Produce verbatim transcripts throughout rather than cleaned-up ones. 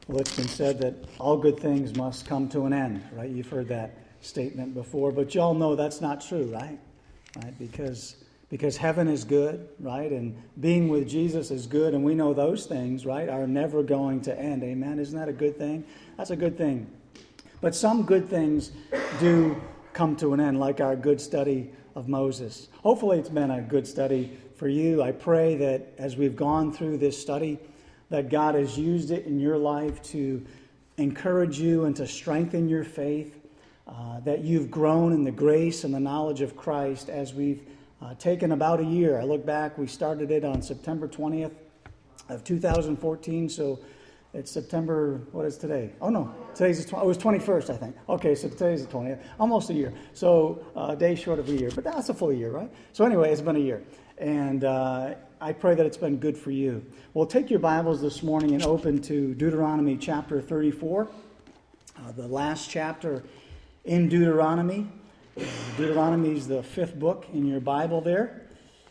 Well, it's been said that all good things must come to an end, right? You've heard that statement before, but y'all know that's not true, right? Right? Because because heaven is good, right? And being with Jesus is good, and we know those things, right, are never going to end. Amen? Isn't that a good thing? That's a good thing. But some good things do come to an end, like our good study of Moses. Hopefully it's been a good study for you. I pray that as we've gone through this study, that God has used it in your life to encourage you and to strengthen your faith, uh, that you've grown in the grace and the knowledge of Christ as we've uh, taken about a year. I look back, we started it on September twentieth of two thousand fourteen, so it's September, what is today? Oh no, today's the tw- oh, it was twenty-first, I think. Okay, so today's the twentieth, almost a year. So uh, a day short of a year, but that's a full year, right? So anyway, it's been a year. And uh, I pray that it's been good for you. Well, take your Bibles this morning and open to Deuteronomy chapter thirty-four, uh, the last chapter in Deuteronomy. Uh, Deuteronomy is the fifth book in your Bible there.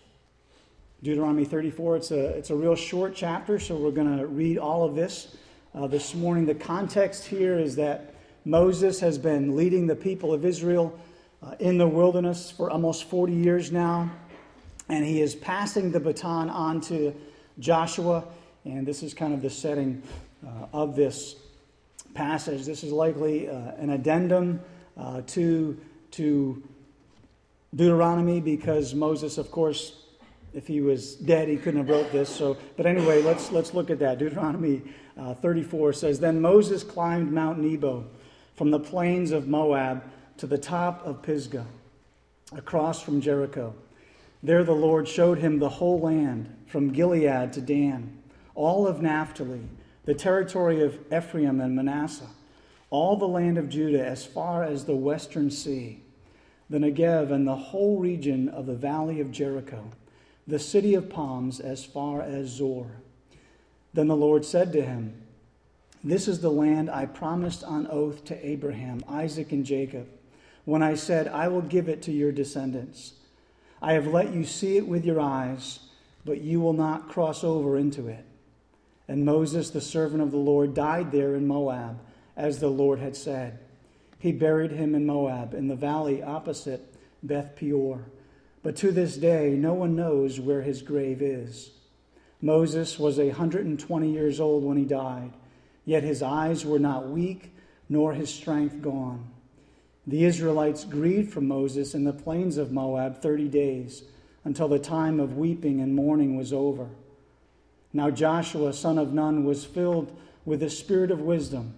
Deuteronomy thirty-four, it's a, it's a real short chapter, so we're going to read all of this uh, this morning. The context here is that Moses has been leading the people of Israel uh, in the wilderness for almost forty years now. And he is passing the baton on to Joshua. And this is kind of the setting uh, of this passage. This is likely uh, an addendum uh, to, to Deuteronomy, because Moses, of course, if he was dead, he couldn't have wrote this. So, but anyway, let's let's look at that. Deuteronomy uh, thirty-four says, "Then Moses climbed Mount Nebo from the plains of Moab to the top of Pisgah, across from Jericho. There the Lord showed him the whole land, from Gilead to Dan, all of Naphtali, the territory of Ephraim and Manasseh, all the land of Judah as far as the western sea, the Negev and the whole region of the valley of Jericho, the city of palms as far as Zor. Then the Lord said to him, 'This is the land I promised on oath to Abraham, Isaac, and Jacob, when I said, I will give it to your descendants. I have let you see it with your eyes, but you will not cross over into it.' And Moses, the servant of the Lord, died there in Moab, as the Lord had said. He buried him in Moab, in the valley opposite Beth Peor. But to this day, no one knows where his grave is. Moses was a hundred and twenty years old when he died, yet his eyes were not weak, nor his strength gone. The Israelites grieved for Moses in the plains of Moab thirty days, until the time of weeping and mourning was over. Now Joshua, son of Nun, was filled with the spirit of wisdom,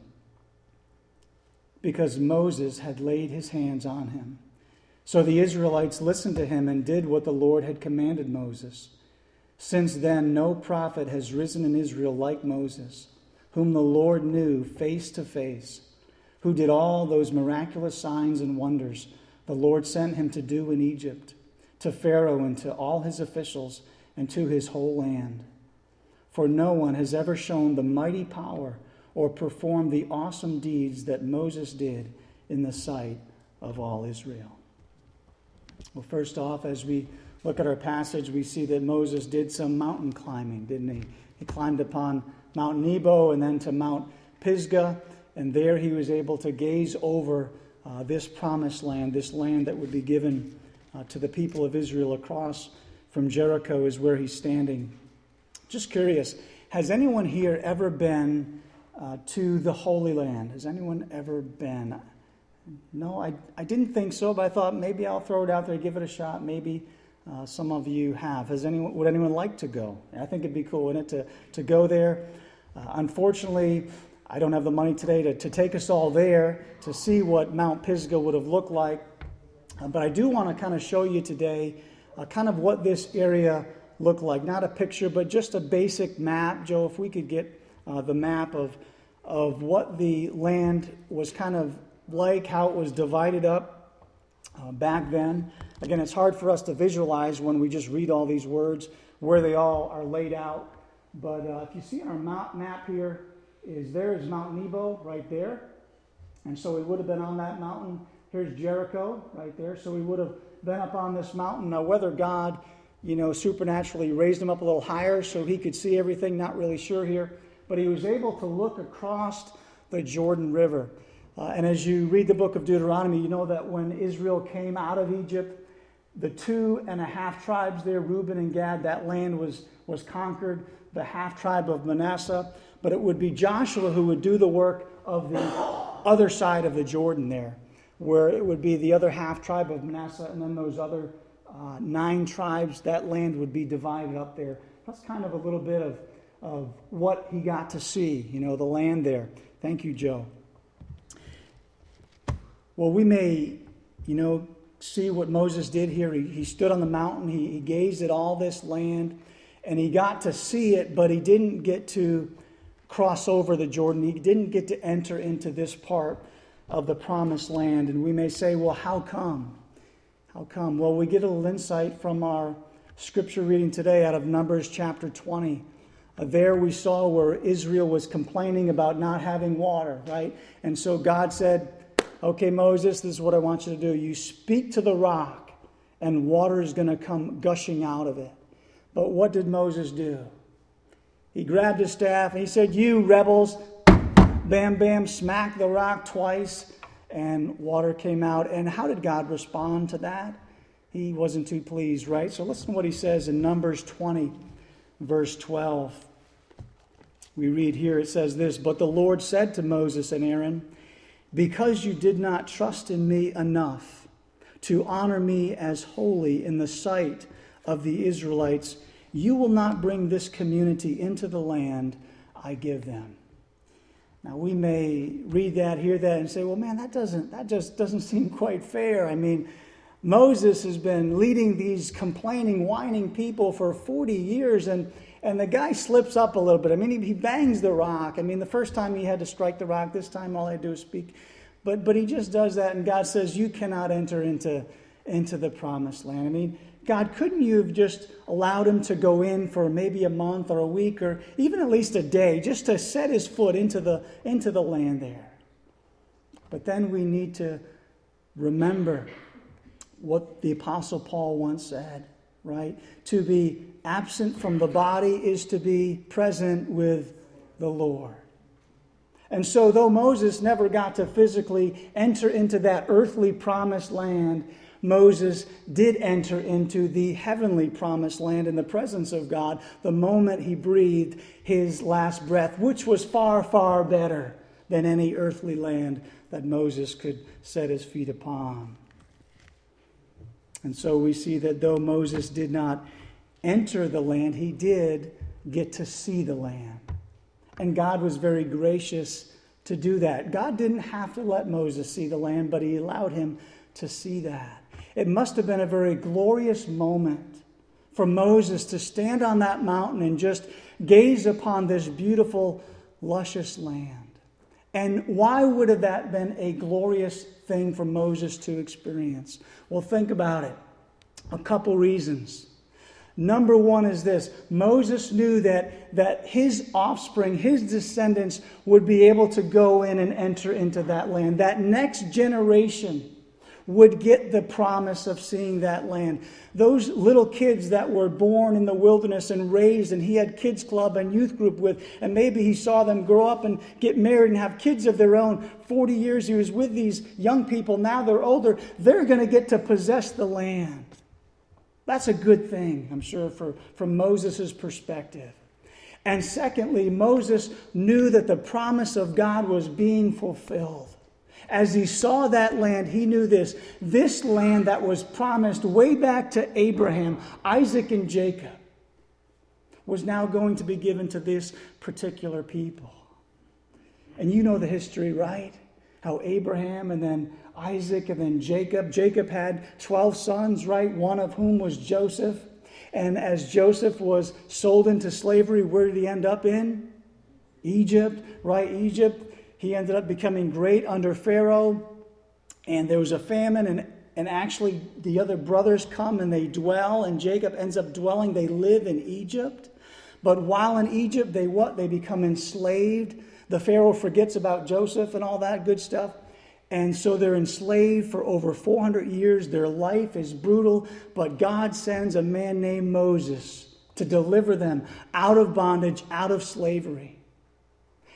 because Moses had laid his hands on him. So the Israelites listened to him and did what the Lord had commanded Moses. Since then, no prophet has risen in Israel like Moses, whom the Lord knew face to face, who did all those miraculous signs and wonders the Lord sent him to do in Egypt, to Pharaoh and to all his officials and to his whole land. For no one has ever shown the mighty power or performed the awesome deeds that Moses did in the sight of all Israel." Well, first off, as we look at our passage, we see that Moses did some mountain climbing, didn't he? He climbed upon Mount Nebo and then to Mount Pisgah. And there he was able to gaze over uh, this promised land, this land that would be given uh, to the people of Israel across from Jericho is where he's standing. Just curious, has anyone here ever been uh, to the Holy Land? Has anyone ever been? No, I, I didn't think so, but I thought maybe I'll throw it out there, give it a shot. Maybe uh, some of you have. Has anyone? Would anyone like to go? I think it'd be cool, wouldn't it, to, to go there? Uh, unfortunately, I don't have the money today to, to take us all there to see what Mount Pisgah would have looked like. Uh, but I do want to kind of show you today uh, kind of what this area looked like. Not a picture, but just a basic map. Joe, if we could get uh, the map of, of what the land was kind of like, how it was divided up uh, back then. Again, it's hard for us to visualize when we just read all these words, where they all are laid out. But uh, if you see our map, map here, is there is Mount Nebo right there. And so we would have been on that mountain. Here's Jericho right there. So we would have been up on this mountain. Now, whether God, you know, supernaturally raised him up a little higher so he could see everything, not really sure here. but he was able to look across the Jordan River. Uh, and as you read the book of Deuteronomy, you know that when Israel came out of Egypt, the two and a half tribes there, Reuben and Gad, that land was, was conquered, the half tribe of Manasseh. But it would be Joshua who would do the work of the other side of the Jordan there, where it would be the other half tribe of Manasseh, and then those other uh, nine tribes, that land would be divided up there. That's kind of a little bit of, of what he got to see, you know, the land there. Thank you, Joe. Well, we may, you know, see what Moses did here. He, he stood on the mountain. He, he gazed at all this land, and he got to see it, but he didn't get to cross over the Jordan. He didn't get to enter into this part of the promised land. And we may say, well, how come? How come? Well, we get a little insight from our scripture reading today out of Numbers chapter twenty. Uh, there we saw where Israel was complaining about not having water, right? And so God said, okay, Moses, this is what I want you to do. You speak to the rock, and water is going to come gushing out of it. But what did Moses do? He grabbed his staff, and he said, you rebels, bam, bam, smack the rock twice, and water came out. And how did God respond to that? He wasn't too pleased, right? So listen to what he says in Numbers twenty, verse twelve. We read here, it says this, but the Lord said to Moses and Aaron, because you did not trust in me enough to honor me as holy in the sight of the Israelites, you will not bring this community into the land I give them. Now we may read that, hear that, and say, well, man, that doesn't that just doesn't seem quite fair. I mean, Moses has been leading these complaining, whining people for forty years, and, and the guy slips up a little bit. I mean, he, he bangs the rock. I mean, the first time he had to strike the rock, this time all I do is speak. But but he just does that, and God says, you cannot enter into, into the promised land. I mean, God, couldn't you have just allowed him to go in for maybe a month or a week or even at least a day just to set his foot into the, into the land there? But then we need to remember what the Apostle Paul once said, right? To be absent from the body is to be present with the Lord. And so though Moses never got to physically enter into that earthly promised land, Moses did enter into the heavenly promised land in the presence of God the moment he breathed his last breath, which was far, far better than any earthly land that Moses could set his feet upon. And so we see that though Moses did not enter the land, he did get to see the land. And God was very gracious to do that. God didn't have to let Moses see the land, but he allowed him to see that. It must have been a very glorious moment for Moses to stand on that mountain and just gaze upon this beautiful, luscious land. And why would have that been a glorious thing for Moses to experience? Well, think about it. A couple reasons. Number one is this. Moses knew that, that his offspring, his descendants, would be able to go in and enter into that land. That next generation would get the promise of seeing that land. Those little kids that were born in the wilderness and raised, and he had kids club and youth group with, and maybe he saw them grow up and get married and have kids of their own. forty years he was with these young people. Now they're older. They're going to get to possess the land. That's a good thing, I'm sure, for, from Moses' perspective. And secondly, Moses knew that the promise of God was being fulfilled. As he saw that land, he knew this. This land that was promised way back to Abraham, Isaac, and Jacob was now going to be given to this particular people. And you know the history, right? How Abraham and then Isaac and then Jacob. Jacob had twelve sons, right? One of whom was Joseph. And as Joseph was sold into slavery, where did he end up in? Egypt, right? Egypt. He ended up becoming great under Pharaoh. And there was a famine, and, and actually the other brothers come and they dwell, and Jacob ends up dwelling. They live in Egypt. But while in Egypt, they what? They become enslaved. The Pharaoh forgets about Joseph and all that good stuff. And so they're enslaved for over four hundred years. Their life is brutal. But God sends a man named Moses to deliver them out of bondage, out of slavery.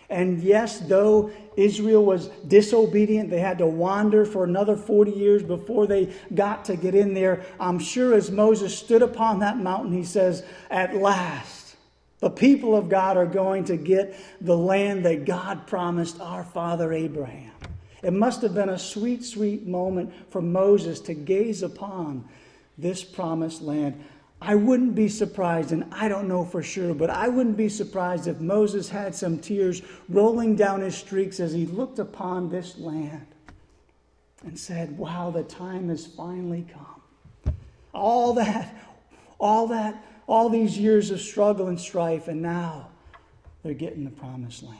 And yes, though Israel was disobedient, they had to wander for another forty years before they got to get in there. I'm sure as Moses stood upon that mountain, he says, at last, the people of God are going to get the land that God promised our father Abraham. It must have been a sweet, sweet moment for Moses to gaze upon this promised land. I wouldn't be surprised, and I don't know for sure, but I wouldn't be surprised if Moses had some tears rolling down his streaks as he looked upon this land and said, wow, the time has finally come. All that, all that, all these years of struggle and strife, and now they're getting the promised land.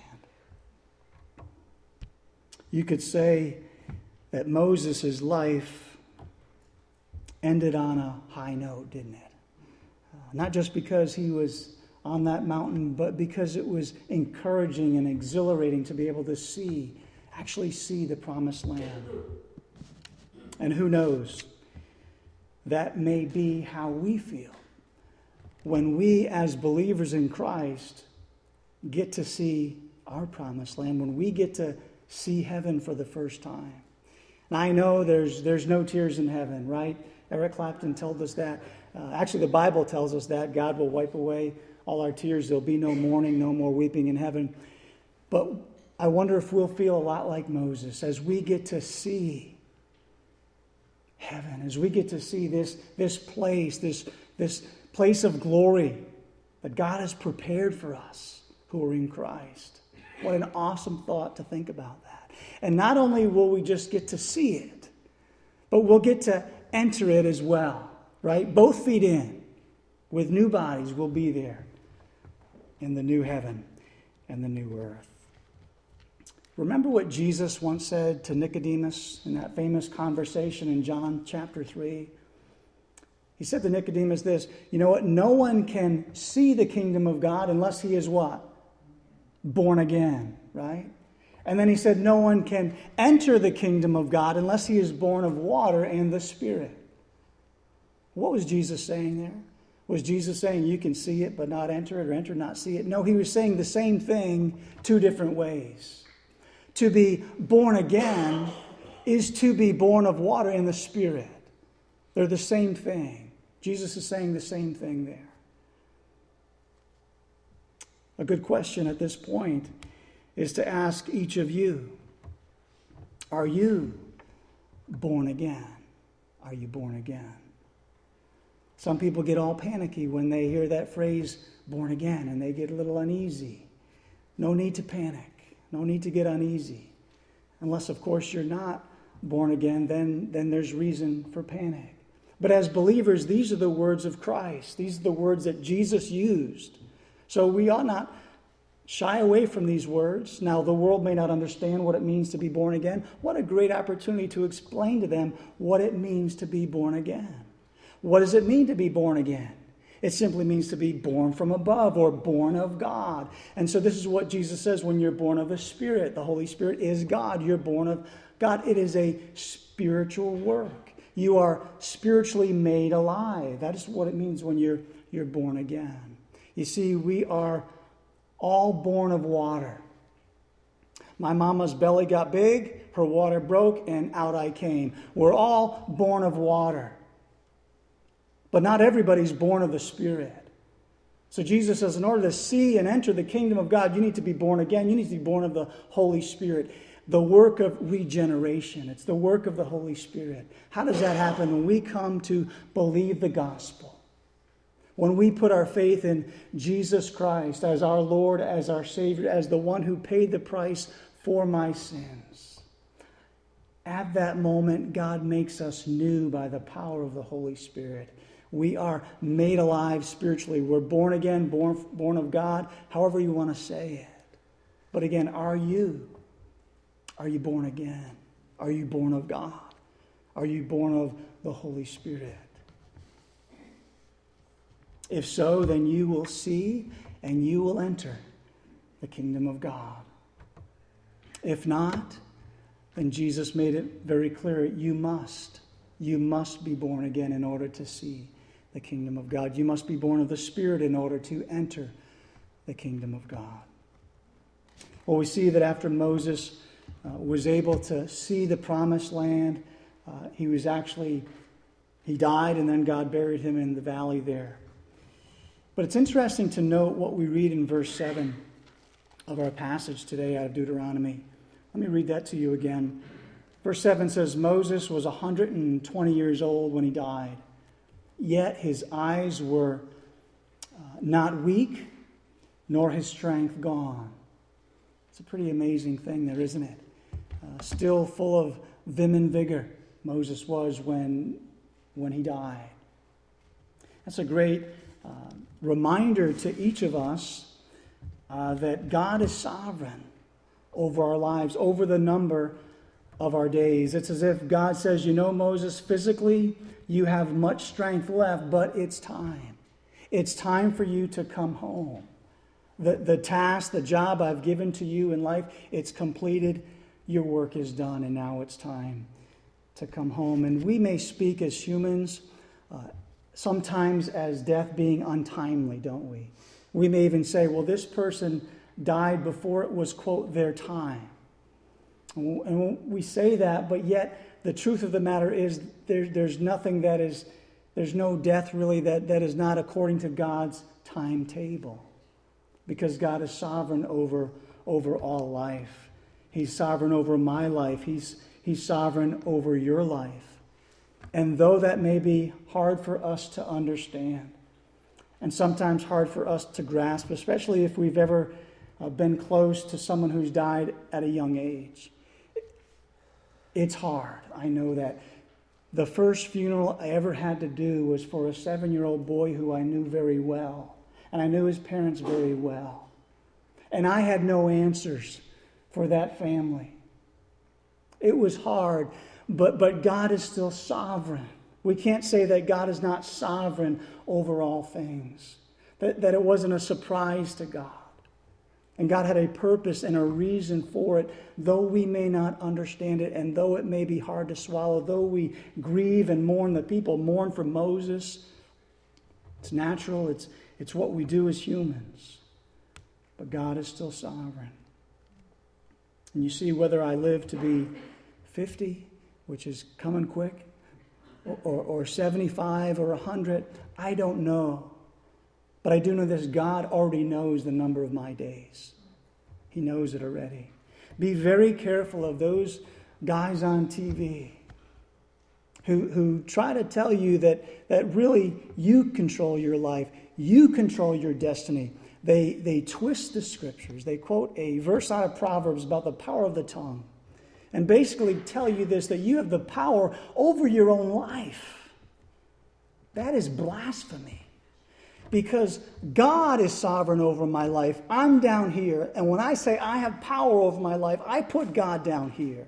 You could say that Moses' life ended on a high note, didn't it? Not just because he was on that mountain, but because it was encouraging and exhilarating to be able to see, actually see the promised land. And who knows, that may be how we feel when we as believers in Christ get to see our promised land, when we get to see heaven for the first time. And I know there's there's no tears in heaven, right? Eric Clapton told us that. Uh, actually, the Bible tells us that God will wipe away all our tears. There'll be no mourning, no more weeping in heaven. But I wonder if we'll feel a lot like Moses as we get to see heaven, as we get to see this, this place, this, this place of glory that God has prepared for us who are in Christ. What an awesome thought to think about that. And not only will we just get to see it, but we'll get to enter it as well, right? Both feet in, with new bodies, we'll be there in the new heaven and the new earth. Remember what Jesus once said to Nicodemus in that famous conversation in John chapter three? He said to Nicodemus this, you know what? No one can see the kingdom of God unless he is what? Born again, right? And then he said no one can enter the kingdom of God unless he is born of water and the Spirit. What was Jesus saying there? Was Jesus saying you can see it but not enter it, or enter not see it? No, he was saying the same thing two different ways. To be born again is to be born of water and the Spirit. They're the same thing. Jesus is saying the same thing there. A good question at this point is to ask each of you, are you born again? Are you born again? Some people get all panicky when they hear that phrase, born again, and they get a little uneasy. No need to panic. No need to get uneasy. Unless, of course, you're not born again, then, then there's reason for panic. But as believers, these are the words of Christ. These are the words that Jesus used. So we ought not shy away from these words. Now, the world may not understand what it means to be born again. What a great opportunity to explain to them what it means to be born again. What does it mean to be born again? It simply means to be born from above or born of God. And so this is what Jesus says when you're born of the Spirit. The Holy Spirit is God. You're born of God. It is a spiritual work. You are spiritually made alive. That is what it means when you're, you're born again. You see, we are all born of water. My mama's belly got big, her water broke, and out I came. We're all born of water. But not everybody's born of the Spirit. So Jesus says, in order to see and enter the kingdom of God, you need to be born again. You need to be born of the Holy Spirit. The work of regeneration. It's the work of the Holy Spirit. How does that happen? When we come to believe the gospel. When we put our faith in Jesus Christ as our Lord, as our Savior, as the one who paid the price for my sins. At that moment, God makes us new by the power of the Holy Spirit. We are made alive spiritually. We're born again, born, born of God, however you want to say it. But again, are you? Are you born again? Are you born of God? Are you born of the Holy Spirit? If so, then you will see and you will enter the kingdom of God. If not, then Jesus made it very clear, you must. You must be born again in order to see the kingdom of God. You must be born of the Spirit in order to enter the kingdom of God. Well, we see that after Moses uh, was able to see the promised land, uh, he was actually, he died, and then God buried him in the valley there. But it's interesting to note what we read in verse seven of our passage today out of Deuteronomy. Let me read that to you again. Verse seven says, Moses was one hundred twenty years old when he died, yet his eyes were uh, not weak, nor his strength gone. It's a pretty amazing thing there, isn't it? Uh, still full of vim and vigor, Moses was when, when he died. That's a great uh, reminder to each of us uh, that God is sovereign over our lives, over the number of our days. It's as if God says, you know, Moses, physically you have much strength left, but it's time. It's time for you to come home. The, the task, the job I've given to you in life, it's completed. Your work is done, and now it's time to come home. And we may speak as humans uh, sometimes as death being untimely, don't we? We may even say, well, this person died before it was, quote, their time. And we say that, but yet the truth of the matter is there, there's nothing that is, there's no death really that, that is not according to God's timetable. Because God is sovereign over, over all life. He's sovereign over my life. He's, he's sovereign over your life. And though that may be hard for us to understand, and sometimes hard for us to grasp, especially if we've ever uh, been close to someone who's died at a young age, it's hard. I know that. The first funeral I ever had to do was for a seven-year-old boy who I knew very well. And I knew his parents very well. And I had no answers for that family. It was hard, but, but God is still sovereign. We can't say that God is not sovereign over all things. That, that it wasn't a surprise to God. And God had a purpose and a reason for it, though we may not understand it, and though it may be hard to swallow, though we grieve and mourn, the people mourn for Moses. It's natural, it's It's what we do as humans. But God is still sovereign. And you see, whether I live to be fifty, which is coming quick, or, or, or seventy-five or one hundred, I don't know. But I do know this, God already knows the number of my days. He knows it already. Be very careful of those guys on T V who, who try to tell you that, that really you control your life. You control your destiny. They, they twist the scriptures. They quote a verse out of Proverbs about the power of the tongue. And basically tell you this, that you have the power over your own life. That is blasphemy. Because God is sovereign over my life. I'm down here. And when I say I have power over my life, I put God down here.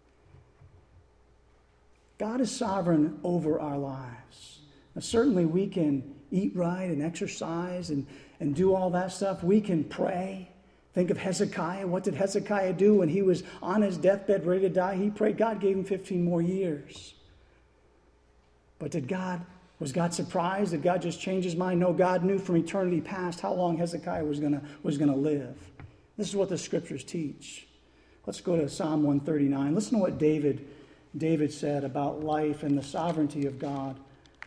God is sovereign over our lives. Now, certainly we can eat right and exercise and, and do all that stuff. We can pray. Think of Hezekiah. What did Hezekiah do when he was on his deathbed ready to die? He prayed. God gave him fifteen more years. But did God, was God surprised? Did God just change his mind? No, God knew from eternity past how long Hezekiah was going to was going to live. This is what the scriptures teach. Let's go to Psalm one thirty-nine. Listen to what David, David said about life and the sovereignty of God.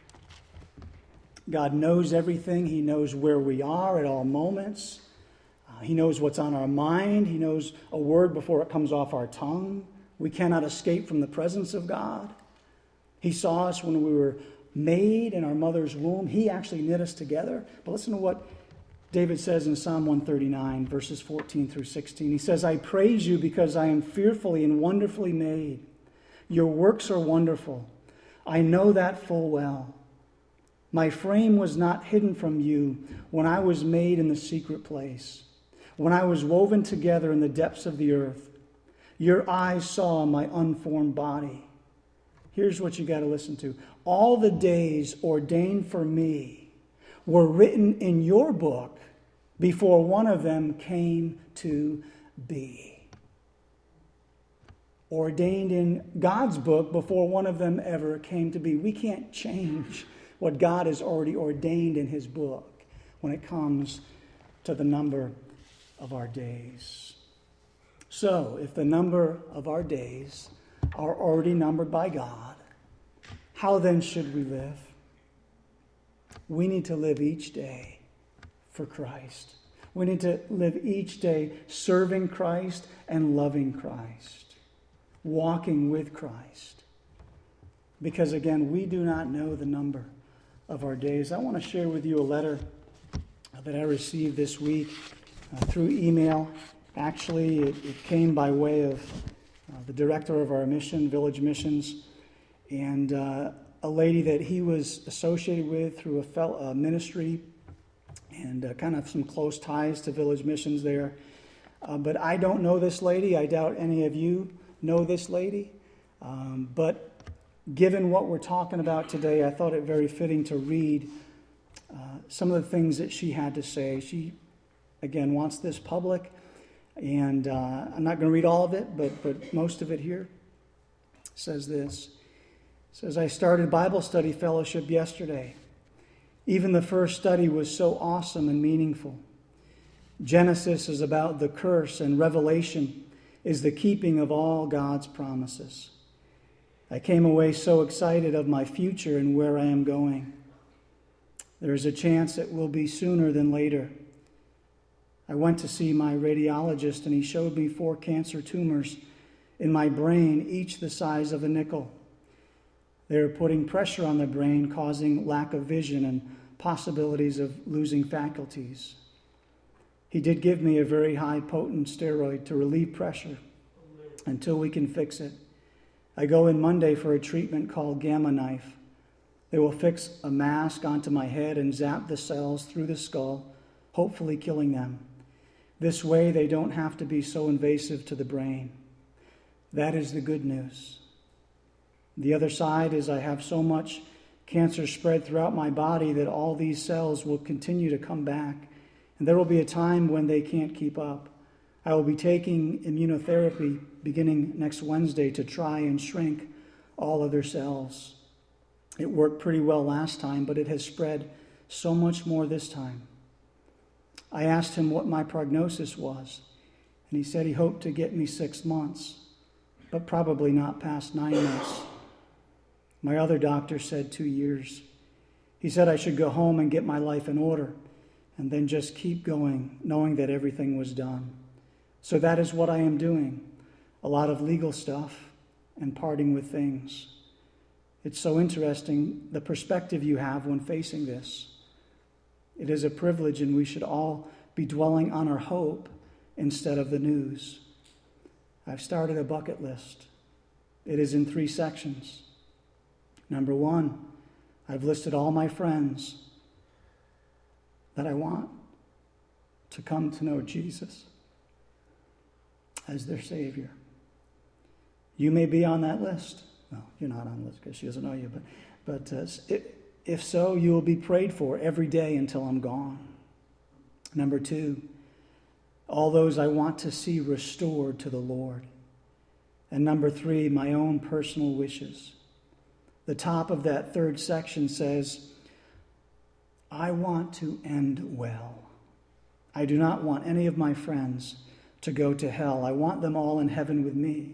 God knows everything. He knows where we are at all moments. Uh, he knows what's on our mind. He knows a word before it comes off our tongue. We cannot escape from the presence of God. He saw us when we were made in our mother's womb. He actually knit us together. But listen to what David says in Psalm one thirty-nine, verses fourteen through sixteen. He says, I praise you because I am fearfully and wonderfully made. Your works are wonderful. I know that full well. My frame was not hidden from you when I was made in the secret place, when I was woven together in the depths of the earth. Your eyes saw my unformed body. Here's what you got to listen to. All the days ordained for me were written in your book before one of them came to be. Ordained in God's book before one of them ever came to be. We can't change what God has already ordained in his book when it comes to the number of our days. So, if the number of our days are already numbered by God, how then should we live? We need to live each day for Christ. We need to live each day serving Christ and loving Christ, walking with Christ. Because again, we do not know the number of our days. I want to share with you a letter that I received this week uh, through email. Actually, it, it came by way of uh, the director of our mission, Village Missions, and uh, a lady that he was associated with through a fellow, uh, ministry and uh, kind of some close ties to Village Missions there. Uh, but I don't know this lady. I doubt any of you know this lady. Um, but given what we're talking about today, I thought it very fitting to read uh, some of the things that she had to say. She, again, wants this public, and uh, I'm not going to read all of it, but, but most of it here. It says this. It says, I started Bible study fellowship yesterday. Even the first study was so awesome and meaningful. Genesis is about the curse, and Revelation is the keeping of all God's promises. I came away so excited of my future and where I am going. There is a chance it will be sooner than later. I went to see my radiologist, and he showed me four cancer tumors in my brain, each the size of a nickel. They are putting pressure on the brain, causing lack of vision and possibilities of losing faculties. He did give me a very high potent steroid to relieve pressure until we can fix it. I go in Monday for a treatment called Gamma Knife. They will fix a mask onto my head and zap the cells through the skull, hopefully killing them. This way they don't have to be so invasive to the brain. That is the good news. The other side is I have so much cancer spread throughout my body that all these cells will continue to come back, and there will be a time when they can't keep up. I will be taking immunotherapy beginning next Wednesday to try and shrink all other cells. It worked pretty well last time, but it has spread so much more this time. I asked him what my prognosis was, and he said he hoped to get me six months, but probably not past nine months. My other doctor said two years. He said I should go home and get my life in order and then just keep going, knowing that everything was done. So that is what I am doing. A lot of legal stuff and parting with things. It's so interesting the perspective you have when facing this. It is a privilege, and we should all be dwelling on our hope instead of the news. I've started a bucket list. It is in three sections. Number one, I've listed all my friends that I want to come to know Jesus as their Savior. You may be on that list. No, you're not on the list because she doesn't know you, but, but uh, if so, you will be prayed for every day until I'm gone. Number two, all those I want to see restored to the Lord. And number three, my own personal wishes. The top of that third section says, I want to end well. I do not want any of my friends to go to hell. I want them all in heaven with me.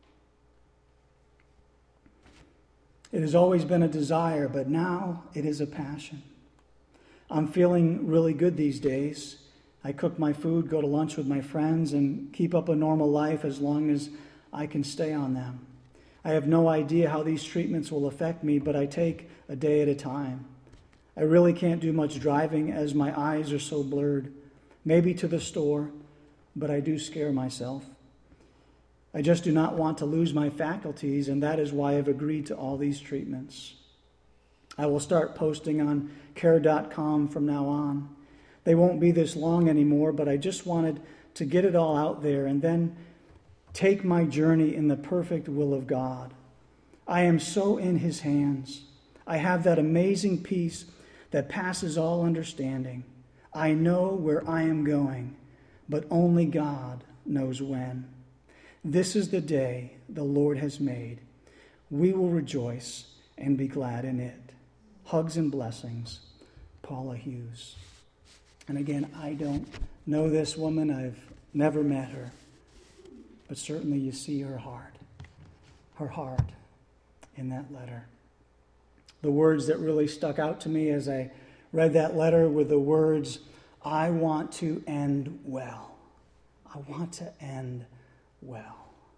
It has always been a desire, but now it is a passion. I'm feeling really good these days. I cook my food, go to lunch with my friends, and keep up a normal life as long as I can stay on them. I have no idea how these treatments will affect me, but I take a day at a time. I really can't do much driving as my eyes are so blurred. Maybe to the store, but I do scare myself. I just do not want to lose my faculties, and that is why I've agreed to all these treatments. I will start posting on care dot com from now on. They won't be this long anymore, but I just wanted to get it all out there and then take my journey in the perfect will of God. I am so in His hands. I have that amazing peace that passes all understanding. I know where I am going, but only God knows when. This is the day the Lord has made. We will rejoice and be glad in it. Hugs and blessings, Paula Hughes. And again, I don't know this woman. I've never met her. but certainly you see her heart, her heart in that letter. The words that really stuck out to me as I read that letter were the words, I want to end well. I want to end well.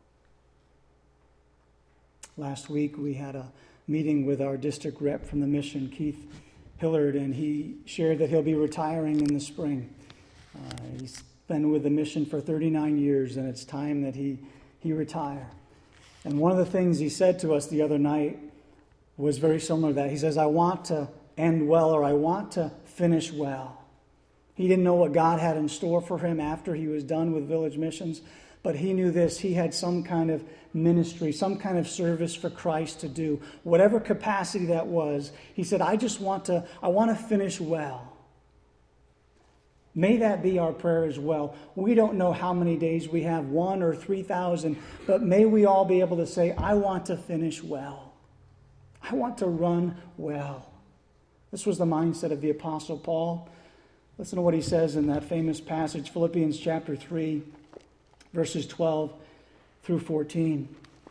Last week we had a meeting with our district rep from the mission, Keith Hillard, and he shared that he'll be retiring in the spring. Uh, he's been with the mission for thirty-nine years, and it's time that he, he retire. And one of the things he said to us the other night was very similar to that. He says, I want to end well, or I want to finish well. He didn't know what God had in store for him after he was done with Village Missions, but he knew this. He had some kind of ministry, some kind of service for Christ to do. Whatever capacity that was, he said, I just want to, I want to finish well. May that be our prayer as well. We don't know how many days we have, one or three thousand, but may we all be able to say, I want to finish well. I want to run well. This was the mindset of the Apostle Paul. Listen to what he says in that famous passage, Philippians chapter three, verses twelve through fourteen.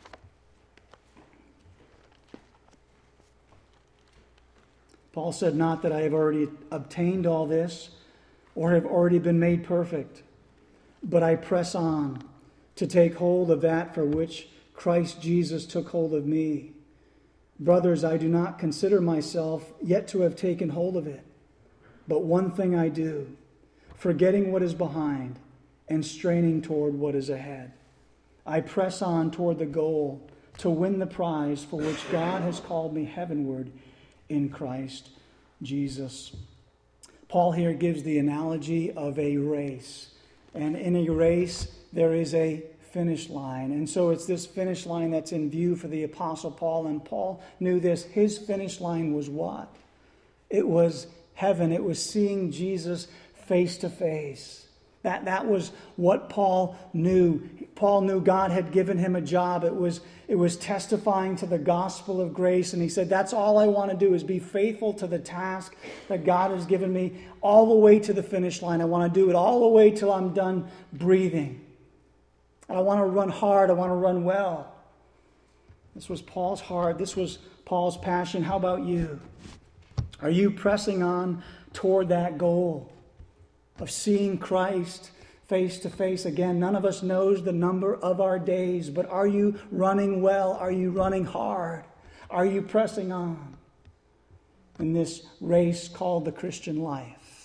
Paul said, not that I have already obtained all this, or have already been made perfect, but I press on to take hold of that for which Christ Jesus took hold of me. Brothers, I do not consider myself yet to have taken hold of it, but one thing I do, forgetting what is behind and straining toward what is ahead. I press on toward the goal to win the prize for which God has called me heavenward in Christ Jesus. Paul here gives the analogy of a race. And in a race, there is a finish line. And so it's this finish line that's in view for the Apostle Paul. And Paul knew this. His finish line was what? It was heaven. It was seeing Jesus face to face. That, that was what Paul knew. Paul knew God had given him a job. It was, it was testifying to the gospel of grace. And he said, that's all I want to do is be faithful to the task that God has given me all the way to the finish line. I want to do it all the way till I'm done breathing. And I want to run hard. I want to run well. This was Paul's heart. This was Paul's passion. How about you? Are you pressing on toward that goal of seeing Christ face to face again? None of us knows the number of our days, but are you running well? Are you running hard? Are you pressing on in this race called the Christian life?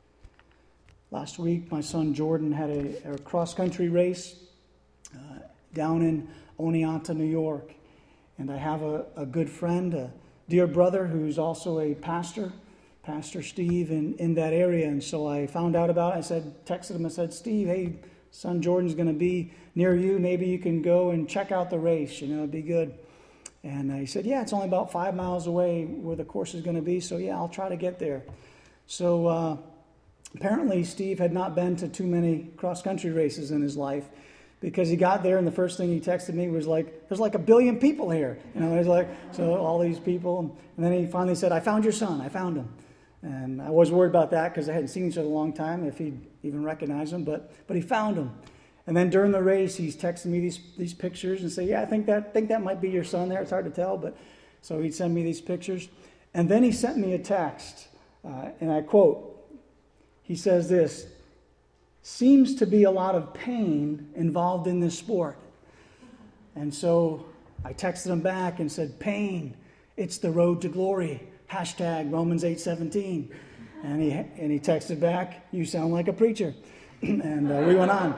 Last week, my son Jordan had a, a cross-country race uh, down in Oneonta, New York. And I have a, a good friend, a dear brother who's also a pastor, Pastor Steve, in, in that area. And so I found out about it. I said, texted him, I said, Steve, hey, son Jordan's going to be near you. Maybe you can go and check out the race. You know, it'd be good. And he said, yeah, it's only about five miles away where the course is going to be. So yeah, I'll try to get there. So uh, apparently Steve had not been to too many cross-country races in his life, because he got there and the first thing he texted me was like, there's like a billion people here. You know, he's like, so all these people. And then he finally said, I found your son. I found him. And I was worried about that because I hadn't seen each other a long time, if he'd even recognize him. But but he found him. And then during the race, he's texting me these these pictures and say, yeah, I think that think that might be your son there. It's hard to tell. But so he'd send me these pictures. And then he sent me a text. Uh, and I quote, he says this, seems to be a lot of pain involved in this sport. And so I texted him back and said, pain, it's the road to glory. Hashtag Romans eight seventeen. And he and he texted back, you sound like a preacher. And uh, we went on.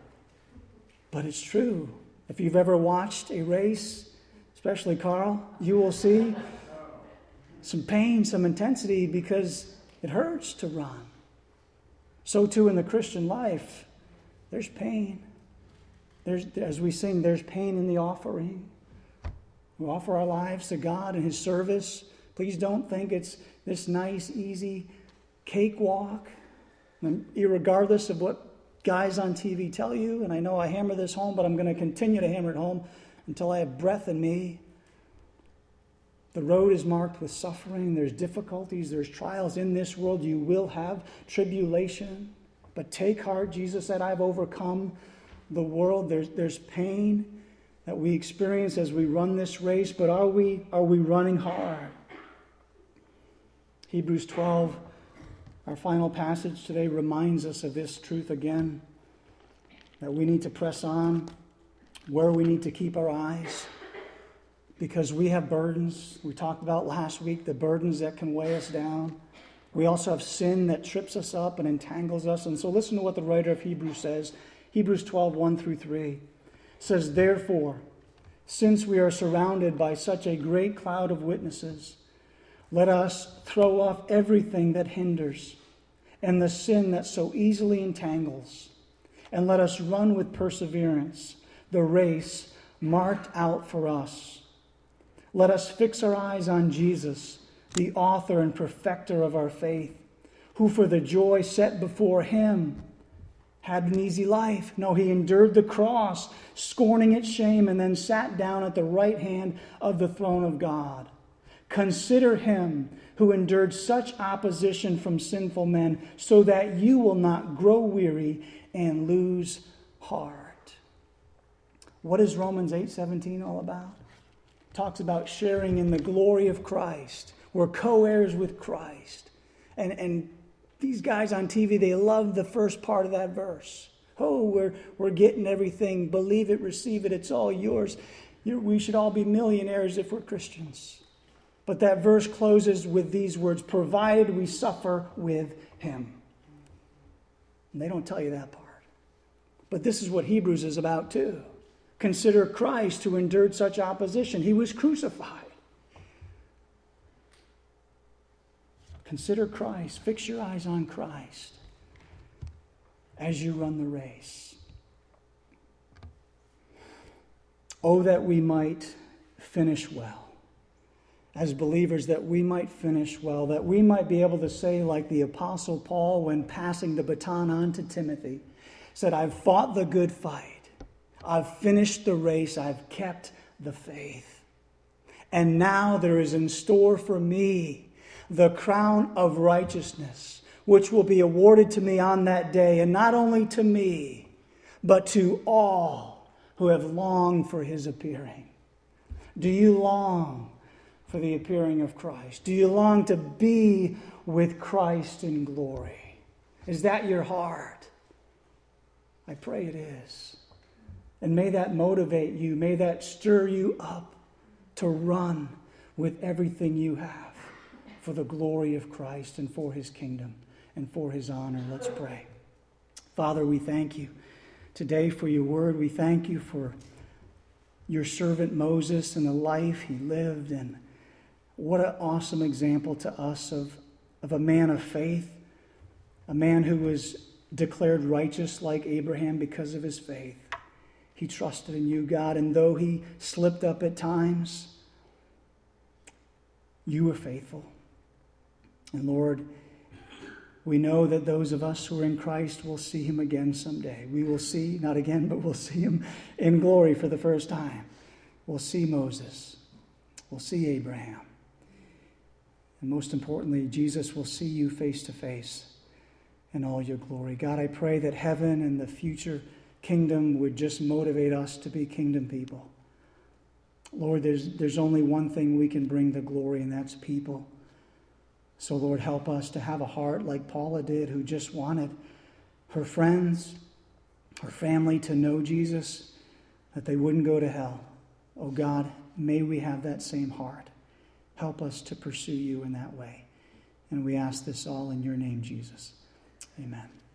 But it's true. If you've ever watched a race, especially Carl, you will see some pain, some intensity, because it hurts to run. So too in the Christian life, there's pain. There's, as we sing, there's pain in the offering. We offer our lives to God in His service. Please don't think it's this nice, easy cakewalk. And regardless of what guys on T V tell you, and I know I hammer this home, but I'm going to continue to hammer it home until I have breath in me. The road is marked with suffering. There's difficulties. There's trials in this world. You will have tribulation. But take heart. Jesus said, I've overcome the world. There's, there's pain that we experience as we run this race, but are we, are we running hard? Hebrews twelve, our final passage today, reminds us of this truth again, that we need to press on, where we need to keep our eyes, because we have burdens. We talked about last week the burdens that can weigh us down. We also have sin that trips us up and entangles us. And so listen to what the writer of Hebrews says. Hebrews twelve, one through three says, "Therefore, since we are surrounded by such a great cloud of witnesses, let us throw off everything that hinders and the sin that so easily entangles, and let us run with perseverance the race marked out for us. Let us fix our eyes on Jesus, the author and perfecter of our faith, who for the joy set before him had an easy life. No, he endured the cross, scorning its shame, and then sat down at the right hand of the throne of God. Consider him who endured such opposition from sinful men, so that you will not grow weary and lose heart." What is Romans eight seventeen all about? It talks about sharing in the glory of Christ. We're co-heirs with Christ. And, and these guys on T V, they love the first part of that verse. Oh, we're, we're getting everything. Believe it, receive it. It's all yours. You're, we should all be millionaires if we're Christians. But that verse closes with these words, "provided we suffer with him." And they don't tell you that part. But this is what Hebrews is about too. Consider Christ who endured such opposition. He was crucified. Consider Christ. Fix your eyes on Christ as you run the race. Oh, that we might finish well. As believers, that we might finish well, that we might be able to say, like the Apostle Paul when passing the baton on to Timothy, said, "I've fought the good fight. I've finished the race. I've kept the faith. And now there is in store for me the crown of righteousness, which will be awarded to me on that day, and not only to me, but to all who have longed for his appearing." Do you long for the appearing of Christ? Do you long to be with Christ in glory? Is that your heart? I pray it is. And may that motivate you. May that stir you up to run with everything you have for the glory of Christ and for his kingdom and for his honor. Let's pray. Father, we thank you today for your word. We thank you for your servant Moses and the life he lived, and what an awesome example to us of, of a man of faith, a man who was declared righteous like Abraham because of his faith. He trusted in you, God, and though he slipped up at times, you were faithful. And Lord, we know that those of us who are in Christ will see him again someday. We will see, not again, but we'll see him in glory for the first time. We'll see Moses. We'll see Abraham. And most importantly, Jesus will see you face to face in all your glory. God, I pray that heaven and the future kingdom would just motivate us to be kingdom people. Lord, there's, there's only one thing we can bring the glory, and that's people. So, Lord, help us to have a heart like Paula did, who just wanted her friends, her family to know Jesus, that they wouldn't go to hell. Oh, God, may we have that same heart. Help us to pursue you in that way. And we ask this all in your name, Jesus. Amen.